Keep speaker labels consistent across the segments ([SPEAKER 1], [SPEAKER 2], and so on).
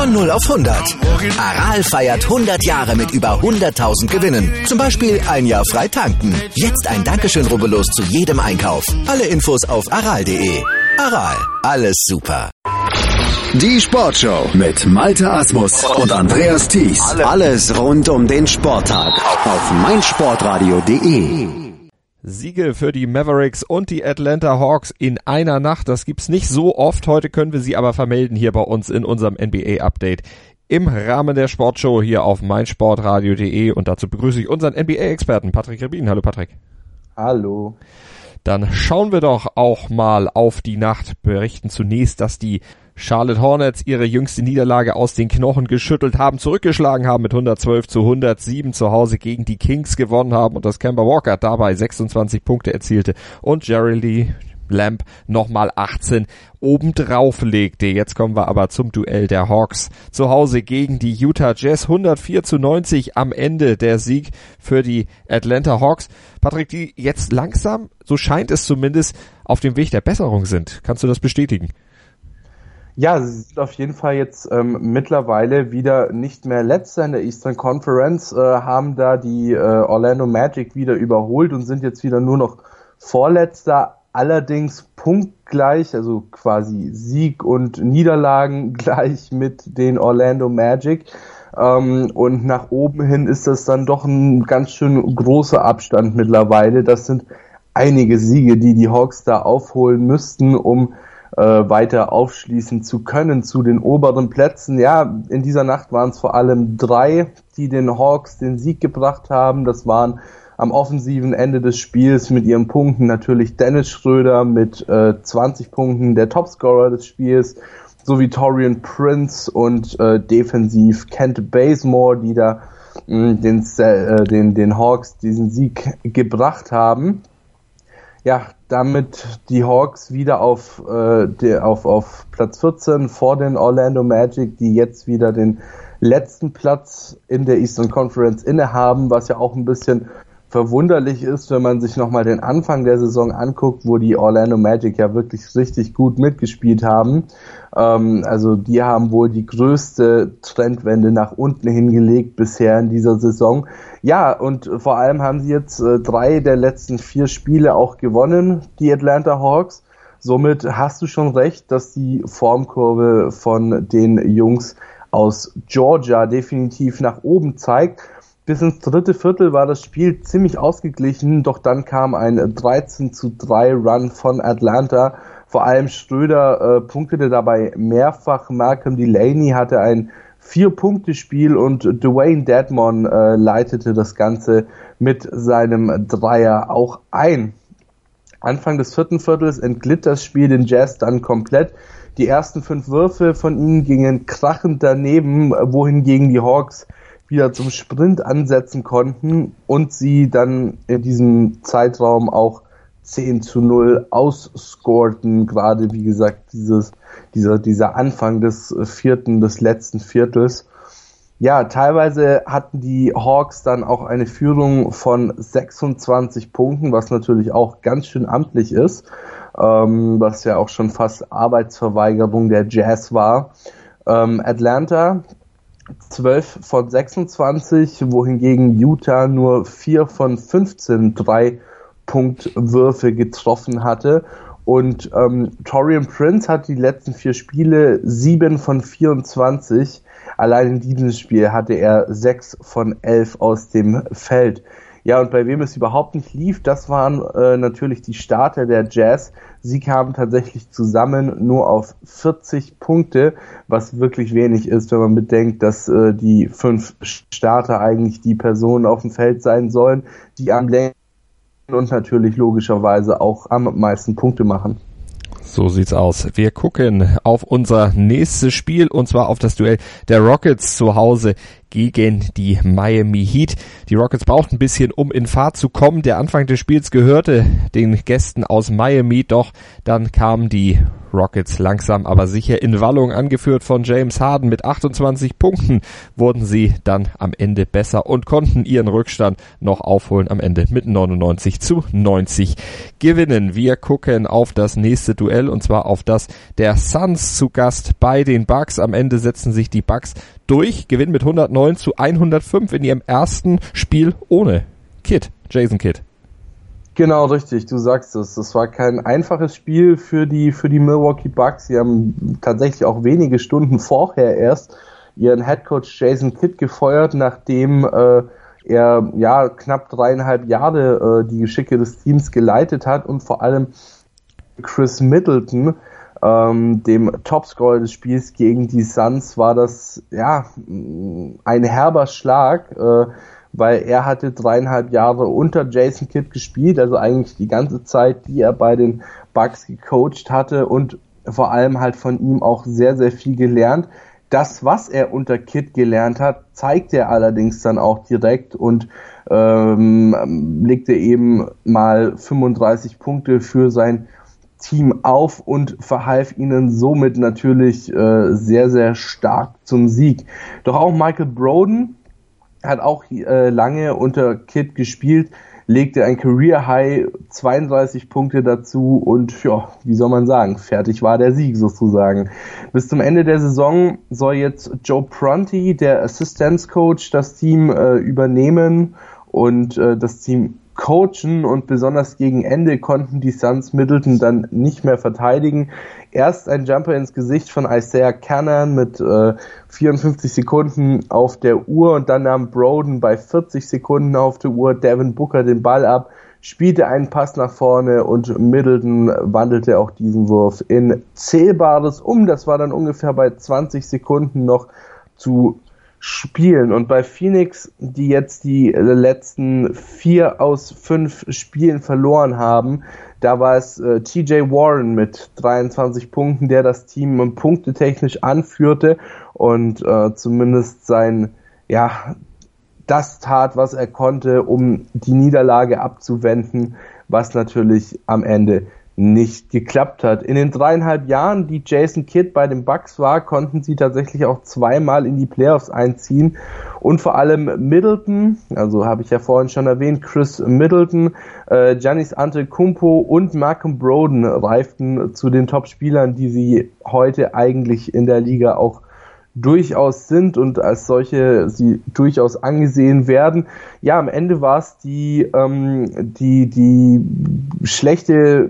[SPEAKER 1] Von 0 auf 100. Aral feiert 100 Jahre mit über 100.000 Gewinnen. Zum Beispiel ein Jahr frei tanken. Jetzt ein Dankeschön, rubbellos zu jedem Einkauf. Alle Infos auf aral.de. Aral, alles super.
[SPEAKER 2] Die Sportshow mit Malte Asmus und Andreas Thies. Alles rund um den Sporttag auf meinsportradio.de.
[SPEAKER 3] Siege für die Mavericks und die Atlanta Hawks in einer Nacht. Das gibt's nicht so oft. Heute können wir sie aber vermelden hier bei uns in unserem NBA-Update im Rahmen der Sportshow hier auf meinsportradio.de. Und dazu begrüße ich unseren NBA-Experten Patrick Rebin. Hallo Patrick.
[SPEAKER 4] Hallo.
[SPEAKER 3] Dann schauen wir doch auch mal auf die Nacht. Berichten zunächst, dass die Charlotte Hornets ihre jüngste Niederlage aus den Knochen geschüttelt haben, zurückgeschlagen haben mit 112-107 zu Hause gegen die Kings gewonnen haben und dass Kemba Walker dabei 26 Punkte erzielte und Jeremy Lamb nochmal 18 obendrauf legte. Jetzt kommen wir aber zum Duell der Hawks zu Hause gegen die Utah Jazz. 104-90 am Ende der Sieg für die Atlanta Hawks. Patrick, die jetzt langsam, so scheint es zumindest, auf dem Weg der Besserung sind. Kannst du das bestätigen?
[SPEAKER 4] Ja, sie sind auf jeden Fall jetzt mittlerweile wieder nicht mehr Letzter in der Eastern Conference, haben da die Orlando Magic wieder überholt und sind jetzt wieder nur noch Vorletzter, allerdings punktgleich, also quasi Sieg und Niederlagen gleich mit den Orlando Magic. Und nach oben hin ist das dann doch ein ganz schön großer Abstand mittlerweile. Das sind einige Siege, die die Hawks da aufholen müssten, um weiter aufschließen zu können zu den oberen Plätzen. Ja, in dieser Nacht waren es vor allem 3, die den Hawks den Sieg gebracht haben. Das waren am offensiven Ende des Spiels mit ihren Punkten natürlich Dennis Schröder mit 20 Punkten, der Topscorer des Spiels, sowie Taurean Prince und defensiv Kent Bazemore, die da den Hawks diesen Sieg gebracht haben. Ja, damit die Hawks wieder auf Platz 14 vor den Orlando Magic, die jetzt wieder den letzten Platz in der Eastern Conference innehaben, was ja auch ein bisschen verwunderlich ist, wenn man sich nochmal den Anfang der Saison anguckt, wo die Orlando Magic ja wirklich richtig gut mitgespielt haben. Also die haben wohl die größte Trendwende nach unten hingelegt bisher in dieser Saison. Ja, und vor allem haben sie jetzt 3 der letzten 4 Spiele auch gewonnen, die Atlanta Hawks. Somit hast du schon recht, dass die Formkurve von den Jungs aus Georgia definitiv nach oben zeigt. Bis ins dritte Viertel war das Spiel ziemlich ausgeglichen, doch dann kam ein 13-3 Run von Atlanta. Vor allem Schröder punktete dabei mehrfach. Malcolm Delaney hatte ein 4-Punkte-Spiel und Dwayne Dedmon leitete das Ganze mit seinem Dreier auch ein. Anfang des vierten Viertels entglitt das Spiel den Jazz dann komplett. Die ersten 5 Würfe von ihnen gingen krachend daneben, wohingegen die Hawks wieder zum Sprint ansetzen konnten und sie dann in diesem Zeitraum auch 10-0 ausscorten. Gerade, wie gesagt, dieser Anfang des letzten Viertels. Ja, teilweise hatten die Hawks dann auch eine Führung von 26 Punkten, was natürlich auch ganz schön amtlich ist, was ja auch schon fast Arbeitsverweigerung der Jazz war. Atlanta 12 von 26, wohingegen Utah nur 4 von 15 3-Punkt-Würfe getroffen hatte. Und Taurean Prince hat die letzten 4 Spiele 7 von 24. Allein in diesem Spiel hatte er 6 von 11 aus dem Feld. Ja, und bei wem es überhaupt nicht lief, das waren natürlich die Starter der Jazz. Sie kamen tatsächlich zusammen nur auf 40 Punkte, was wirklich wenig ist, wenn man bedenkt, dass die 5 Starter eigentlich die Personen auf dem Feld sein sollen, die am längsten und natürlich logischerweise auch am meisten Punkte machen.
[SPEAKER 3] So sieht's aus. Wir gucken auf unser nächstes Spiel und zwar auf das Duell der Rockets zu Hause gegen die Miami Heat. Die Rockets brauchten ein bisschen, um in Fahrt zu kommen. Der Anfang des Spiels gehörte den Gästen aus Miami, doch dann kamen die Rockets langsam aber sicher in Wallung, angeführt von James Harden mit 28 Punkten, wurden sie dann am Ende besser und konnten ihren Rückstand noch aufholen, am Ende mit 99-90 gewinnen. Wir gucken auf das nächste Duell, und zwar auf das der Suns zu Gast bei den Bucks. Am Ende setzen sich die Bucks durch, gewinnen mit 109-105 in ihrem ersten Spiel ohne Jason Kidd.
[SPEAKER 4] Genau, richtig, du sagst es. Das war kein einfaches Spiel für die Milwaukee Bucks. Sie haben tatsächlich auch wenige Stunden vorher erst ihren Headcoach Jason Kidd gefeuert, nachdem er knapp 3,5 Jahre die Geschicke des Teams geleitet hat, und vor allem Chris Middleton, dem Topscorer des Spiels gegen die Suns, war das ein herber Schlag, weil er hatte 3,5 Jahre unter Jason Kidd gespielt, also eigentlich die ganze Zeit, die er bei den Bucks gecoacht hatte, und vor allem halt von ihm auch sehr, sehr viel gelernt. Das, was er unter Kidd gelernt hat, zeigt er allerdings dann auch direkt und legte eben mal 35 Punkte für sein Team auf und verhalf ihnen somit natürlich sehr, sehr stark zum Sieg. Doch auch Michael Broden hat auch lange unter Kidd gespielt, legte ein Career-High 32 Punkte dazu und wie soll man sagen, fertig war der Sieg sozusagen. Bis zum Ende der Saison soll jetzt Joe Prunty, der Assistance-Coach, das Team übernehmen und das Team coachen, und besonders gegen Ende konnten die Suns Middleton dann nicht mehr verteidigen. Erst ein Jumper ins Gesicht von Isaiah Canaan mit 54 Sekunden auf der Uhr, und dann nahm Broden bei 40 Sekunden auf der Uhr Devin Booker den Ball ab, spielte einen Pass nach vorne und Middleton wandelte auch diesen Wurf in Zählbares um. Das war dann ungefähr bei 20 Sekunden noch zu spielen. Und bei Phoenix, die jetzt die letzten 4 aus 5 Spielen verloren haben, da war es TJ Warren mit 23 Punkten, der das Team punktetechnisch anführte und zumindest das tat, was er konnte, um die Niederlage abzuwenden, was natürlich am Ende nicht geklappt hat. In den 3,5 Jahren, die Jason Kidd bei den Bucks war, konnten sie tatsächlich auch 2-mal in die Playoffs einziehen, und vor allem Middleton, also habe ich ja vorhin schon erwähnt, Chris Middleton, Giannis Antetokounmpo und Malcolm Broden reiften zu den Top-Spielern, die sie heute eigentlich in der Liga auch durchaus sind und als solche sie durchaus angesehen werden. Ja, am Ende war es die schlechte,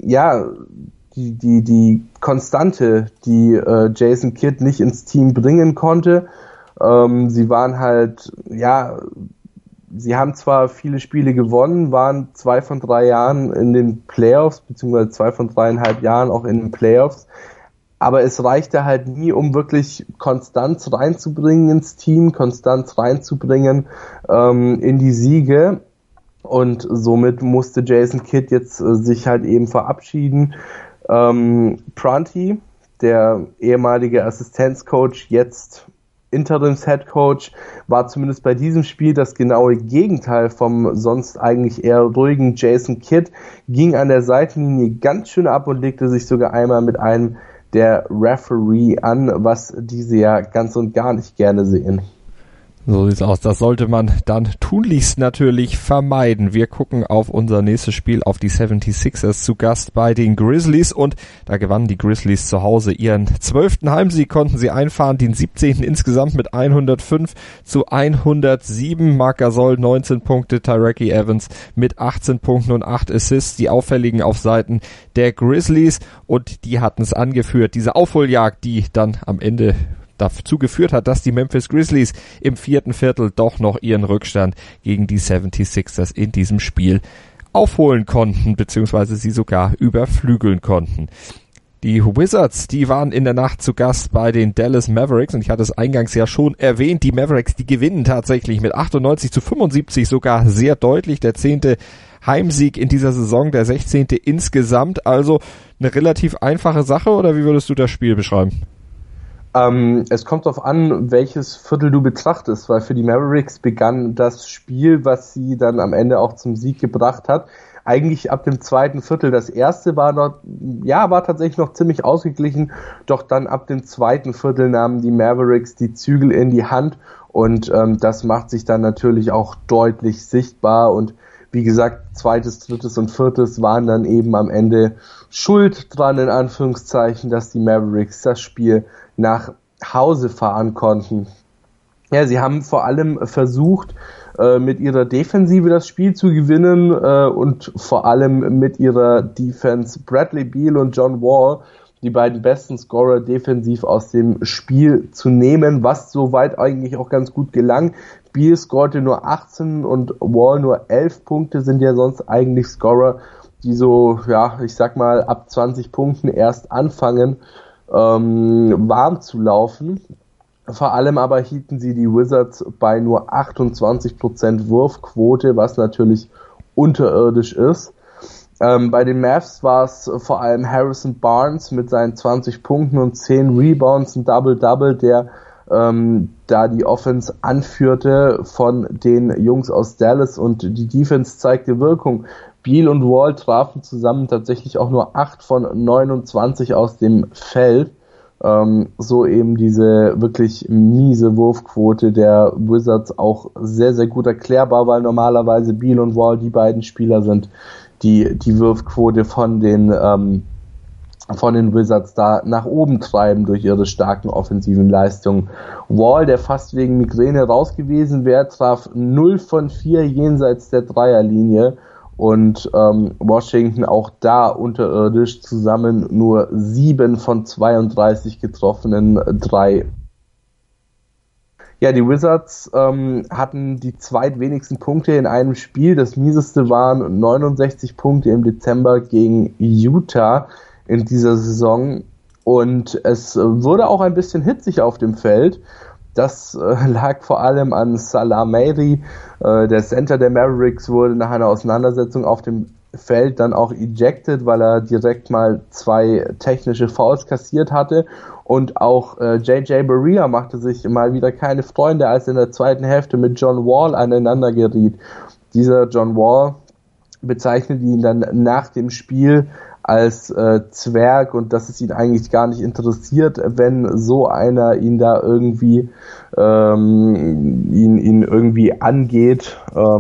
[SPEAKER 4] die Konstante, die Jason Kidd nicht ins Team bringen konnte. Sie waren halt, sie haben zwar viele Spiele gewonnen, waren 2 von 3 Jahren in den Playoffs, beziehungsweise 2 von 3,5 Jahren auch in den Playoffs, aber es reichte halt nie, um wirklich Konstanz reinzubringen ins Team, Konstanz reinzubringen in die Siege. Und somit musste Jason Kidd jetzt sich halt eben verabschieden. Prunty, der ehemalige Assistenzcoach, jetzt Interims-Headcoach, war zumindest bei diesem Spiel das genaue Gegenteil vom sonst eigentlich eher ruhigen Jason Kidd, ging an der Seitenlinie ganz schön ab und legte sich sogar einmal mit einem der Referee an, was diese ja ganz und gar nicht gerne sehen.
[SPEAKER 3] So sieht's aus. Das sollte man dann tunlichst natürlich vermeiden. Wir gucken auf unser nächstes Spiel, auf die 76ers zu Gast bei den Grizzlies, und da gewannen die Grizzlies zu Hause ihren 12. Heimsieg, konnten sie einfahren, den 17. insgesamt mit 105-107. Marc Gasol 19 Punkte, Tyreke Evans mit 18 Punkten und 8 Assists, die auffälligen auf Seiten der Grizzlies, und die hatten es angeführt, diese Aufholjagd, die dann am Ende dazu geführt hat, dass die Memphis Grizzlies im 4. Viertel doch noch ihren Rückstand gegen die 76ers in diesem Spiel aufholen konnten, beziehungsweise sie sogar überflügeln konnten. Die Wizards, die waren in der Nacht zu Gast bei den Dallas Mavericks, und ich hatte es eingangs ja schon erwähnt, die Mavericks, die gewinnen tatsächlich mit 98-75 sogar sehr deutlich, der 10. Heimsieg in dieser Saison, der 16. insgesamt, also eine relativ einfache Sache, oder wie würdest du das Spiel beschreiben?
[SPEAKER 4] Es kommt darauf an, welches Viertel du betrachtest, weil für die Mavericks begann das Spiel, was sie dann am Ende auch zum Sieg gebracht hat, eigentlich ab dem zweiten Viertel. Das erste war tatsächlich noch ziemlich ausgeglichen, doch dann ab dem zweiten Viertel nahmen die Mavericks die Zügel in die Hand und das macht sich dann natürlich auch deutlich sichtbar und wie gesagt, zweites, drittes und viertes waren dann eben am Ende schuld dran, in Anführungszeichen, dass die Mavericks das Spiel nach Hause fahren konnten. Ja, sie haben vor allem versucht, mit ihrer Defensive das Spiel zu gewinnen und vor allem mit ihrer Defense Bradley Beal und John Wall, die beiden besten Scorer defensiv aus dem Spiel zu nehmen, was soweit eigentlich auch ganz gut gelang. Beal scorte nur 18 und Wall nur 11 Punkte, sind ja sonst eigentlich Scorer, die so, ich sag mal, ab 20 Punkten erst anfangen, warm zu laufen. Vor allem aber hielten sie die Wizards bei nur 28% Wurfquote, was natürlich unterirdisch ist. Bei den Mavs war es vor allem Harrison Barnes mit seinen 20 Punkten und 10 Rebounds, ein Double-Double, der da die Offense anführte von den Jungs aus Dallas und die Defense zeigte Wirkung. Beal und Wall trafen zusammen tatsächlich auch nur 8 von 29 aus dem Feld. So eben diese wirklich miese Wurfquote der Wizards auch sehr, sehr gut erklärbar, weil normalerweise Beal und Wall die beiden Spieler sind, die Wurfquote von den Wizards da nach oben treiben durch ihre starken offensiven Leistungen. Wall, der fast wegen Migräne raus gewesen wäre, traf 0 von 4 jenseits der Dreierlinie und Washington auch da unterirdisch, zusammen nur 7 von 32 getroffenen 3. Ja, die Wizards hatten die zweitwenigsten Punkte in einem Spiel. Das mieseste waren 69 Punkte im Dezember gegen Utah in dieser Saison. Und es wurde auch ein bisschen hitzig auf dem Feld. Das lag vor allem an Salah Mehri. Der Center der Mavericks wurde nach einer Auseinandersetzung auf dem Feld dann auch ejected, weil er direkt mal 2 technische Fouls kassiert hatte. Und auch J.J. Barea machte sich mal wieder keine Freunde, als er in der zweiten Hälfte mit John Wall aneinander geriet. Dieser John Wall bezeichnete ihn dann nach dem Spiel als Zwerg und dass es ihn eigentlich gar nicht interessiert, wenn so einer ihn da irgendwie ihn irgendwie angeht.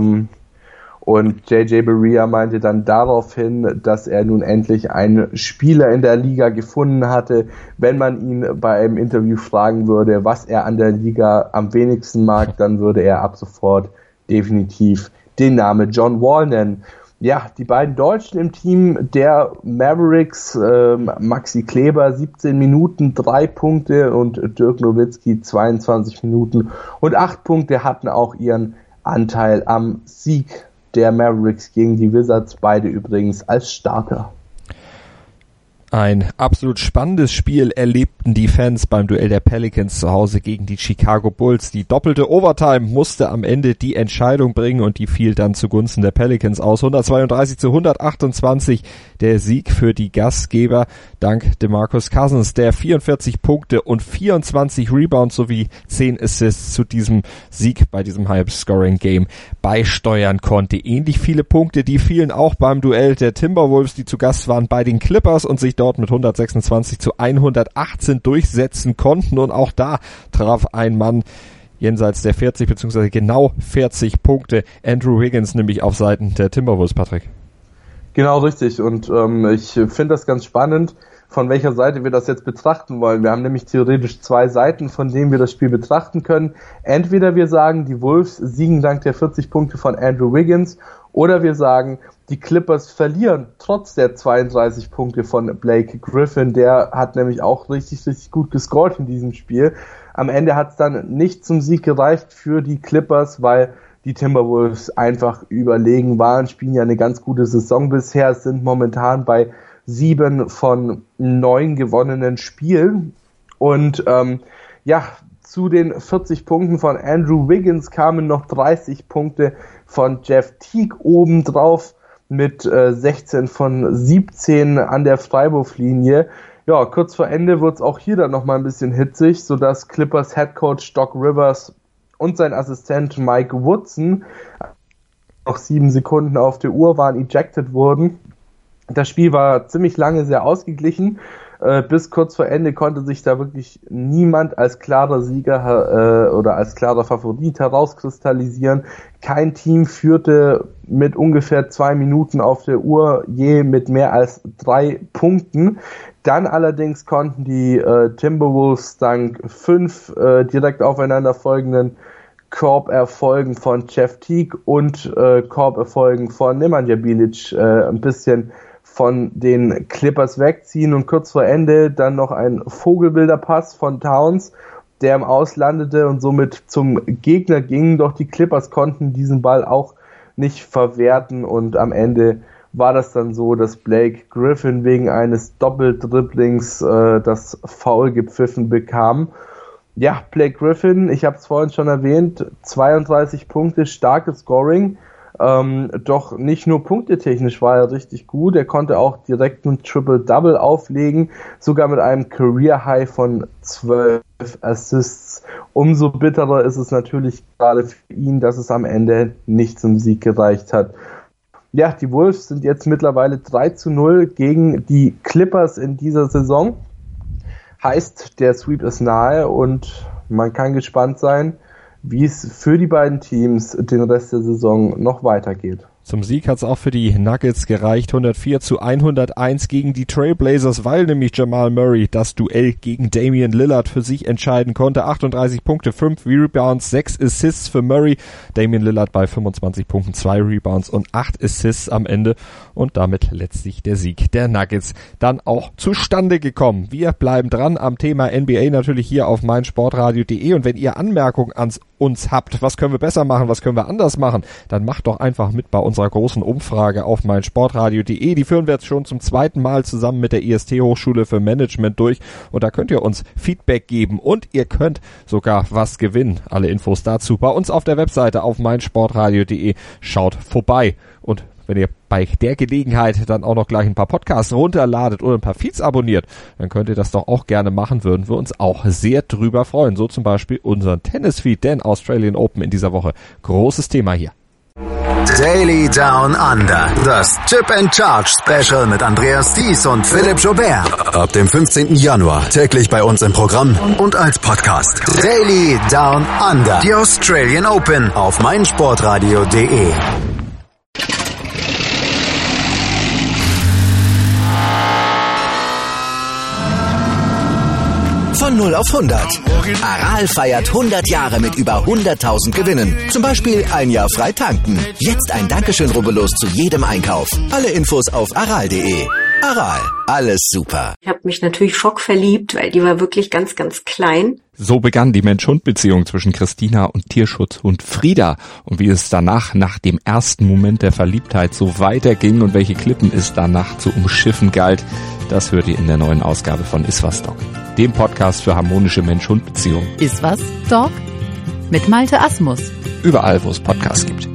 [SPEAKER 4] Und J.J. Barea meinte dann daraufhin, dass er nun endlich einen Spieler in der Liga gefunden hatte. Wenn man ihn bei einem Interview fragen würde, was er an der Liga am wenigsten mag, dann würde er ab sofort definitiv den Namen John Wall nennen. Ja, die beiden Deutschen im Team der Mavericks, Maxi Kleber 17 Minuten, 3 Punkte und Dirk Nowitzki 22 Minuten und 8 Punkte hatten auch ihren Anteil am Sieg der Mavericks gegen die Wizards, beide übrigens als Starter.
[SPEAKER 3] Ein absolut spannendes Spiel erlebten die Fans beim Duell der Pelicans zu Hause gegen die Chicago Bulls. Die doppelte Overtime musste am Ende die Entscheidung bringen und die fiel dann zugunsten der Pelicans aus. 132-128 der Sieg für die Gastgeber dank DeMarcus Cousins, der 44 Punkte und 24 Rebounds sowie 10 Assists zu diesem Sieg bei diesem High-Scoring-Game beisteuern konnte. Ähnlich viele Punkte, die fielen auch beim Duell der Timberwolves, die zu Gast waren bei den Clippers und sich dort mit 126-118 durchsetzen konnten. Und auch da traf ein Mann jenseits der 40 bzw. genau 40 Punkte. Andrew Wiggins nämlich auf Seiten der Timberwolves, Patrick.
[SPEAKER 4] Genau, richtig. Und ich finde das ganz spannend, von welcher Seite wir das jetzt betrachten wollen. Wir haben nämlich theoretisch 2 Seiten, von denen wir das Spiel betrachten können. Entweder wir sagen, die Wolves siegen dank der 40 Punkte von Andrew Wiggins, oder wir sagen, die Clippers verlieren trotz der 32 Punkte von Blake Griffin. Der hat nämlich auch richtig, richtig gut gescored in diesem Spiel. Am Ende hat es dann nicht zum Sieg gereicht für die Clippers, weil die Timberwolves einfach überlegen waren, spielen ja eine ganz gute Saison bisher, sind momentan bei 7 von 9 gewonnenen Spielen. Und zu den 40 Punkten von Andrew Wiggins kamen noch 30 Punkte von Jeff Teague obendrauf mit 16 von 17 an der Freiwurflinie. Ja, kurz vor Ende wird es auch hier dann nochmal ein bisschen hitzig, sodass Clippers Headcoach Doc Rivers und sein Assistent Mike Woodson noch 7 Sekunden auf der Uhr waren, ejected wurden. Das Spiel war ziemlich lange sehr ausgeglichen. Bis kurz vor Ende konnte sich da wirklich niemand als klarer Sieger oder als klarer Favorit herauskristallisieren. Kein Team führte mit ungefähr 2 Minuten auf der Uhr je mit mehr als 3 Punkten. Dann allerdings konnten die Timberwolves dank 5 direkt aufeinander folgenden Korb-Erfolgen von Jeff Teague und Korb-Erfolgen von Nemanja Bjelic ein bisschen von den Clippers wegziehen und kurz vor Ende dann noch ein vogelwilder Pass von Towns, der im Aus landete und somit zum Gegner ging, doch die Clippers konnten diesen Ball auch nicht verwerten und am Ende war das dann so, dass Blake Griffin wegen eines Doppeldribblings das Foul gepfiffen bekam. Ja, Blake Griffin, ich habe es vorhin schon erwähnt, 32 Punkte, starkes Scoring. Doch nicht nur punktetechnisch war er richtig gut, er konnte auch direkt ein Triple-Double auflegen, sogar mit einem Career-High von 12 Assists. Umso bitterer ist es natürlich gerade für ihn, dass es am Ende nicht zum Sieg gereicht hat. Ja, die Wolves sind jetzt mittlerweile 3-0 gegen die Clippers in dieser Saison. Heißt, der Sweep ist nahe und man kann gespannt sein, wie es für die beiden Teams den Rest der Saison noch weitergeht.
[SPEAKER 3] Zum Sieg hat es auch für die Nuggets gereicht, 104-101 gegen die Trailblazers, weil nämlich Jamal Murray das Duell gegen Damian Lillard für sich entscheiden konnte. 38 Punkte, 5 Rebounds, 6 Assists für Murray. Damian Lillard bei 25 Punkten, 2 Rebounds und 8 Assists am Ende. Und damit letztlich der Sieg der Nuggets dann auch zustande gekommen. Wir bleiben dran am Thema NBA natürlich hier auf meinsportradio.de. Und wenn ihr Anmerkungen an uns habt, was können wir besser machen, was können wir anders machen, dann macht doch einfach mit bei unserer großen Umfrage auf meinsportradio.de. Die führen wir jetzt schon zum 2. Mal zusammen mit der IST Hochschule für Management durch und da könnt ihr uns Feedback geben und ihr könnt sogar was gewinnen. Alle Infos dazu bei uns auf der Webseite auf meinsportradio.de. Schaut vorbei und wenn ihr bei der Gelegenheit dann auch noch gleich ein paar Podcasts runterladet oder ein paar Feeds abonniert, dann könnt ihr das doch auch gerne machen, würden wir uns auch sehr drüber freuen. So zum Beispiel unseren Tennis-Feed, denn Australian Open in dieser Woche. Großes Thema hier.
[SPEAKER 2] Daily Down Under. Das Chip and Charge Special mit Andreas Thies und Philipp Joubert. Ab dem 15. Januar täglich bei uns im Programm und als Podcast. Daily Down Under. Die Australian Open auf meinsportradio.de.
[SPEAKER 1] Von 0 auf 100. Aral feiert 100 Jahre mit über 100.000 Gewinnen. Zum Beispiel ein Jahr frei tanken. Jetzt ein Dankeschön, rubbellos zu jedem Einkauf. Alle Infos auf aral.de. Aral, alles super.
[SPEAKER 5] Ich habe mich natürlich schockverliebt, weil die war wirklich ganz, ganz klein.
[SPEAKER 6] So begann die Mensch-Hund-Beziehung zwischen Christina und Tierschutzhund Frieda. Und wie es danach, nach dem ersten Moment der Verliebtheit, so weiterging und welche Klippen es danach zu umschiffen galt, das hört ihr in der neuen Ausgabe von Iswas Dog, dem Podcast für harmonische Mensch-Hund-Beziehungen.
[SPEAKER 7] Iswas Dog? Mit Malte Asmus.
[SPEAKER 6] Überall, wo es Podcasts gibt.